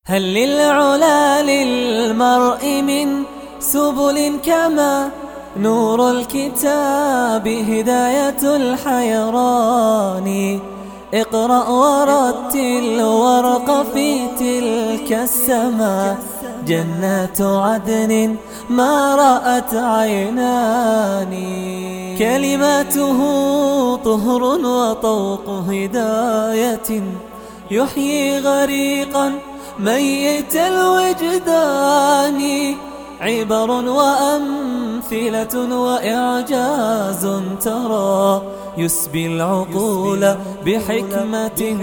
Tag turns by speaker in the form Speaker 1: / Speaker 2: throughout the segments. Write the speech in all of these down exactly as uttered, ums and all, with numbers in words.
Speaker 1: هل للعلا للمرء من سبل كما نور الكتاب هداية الحيران؟ اقرأ ورتل وارق في تلك السماء جنات عدن ما رأت عينان. كلماته طهر وطوق هداية يحيي غريقا ميت الوجدان. عبر وأمثلة وإعجاز ترى يسبي العقول بحكمة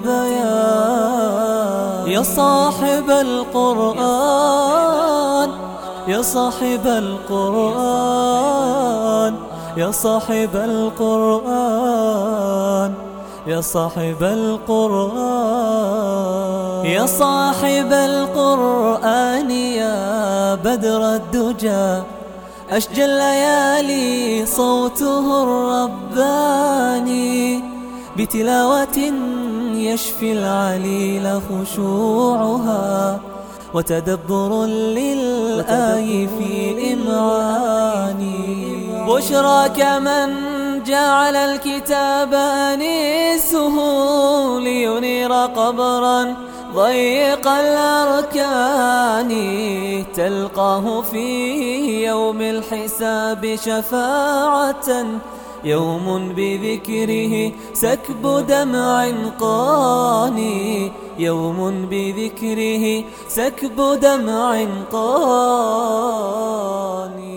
Speaker 1: وبيان. يا صاحب القرآن يا صاحب القرآن يا صاحب القرآن يا صاحب القرآن يا صاحب القرآن يا بدر الدجى أشجى الليالي صوته الرباني. بتلاوة يشفي العليل خشوعها وتدبر للآي في إمعاني. بشراك من جعل الكتاب أنيسه لينير قبرا ضيق الأركان. تلقاه في يوم الحساب شفاعة يوم بذكره سكب دمع قاني. يوم بذكره سكب دمع قاني.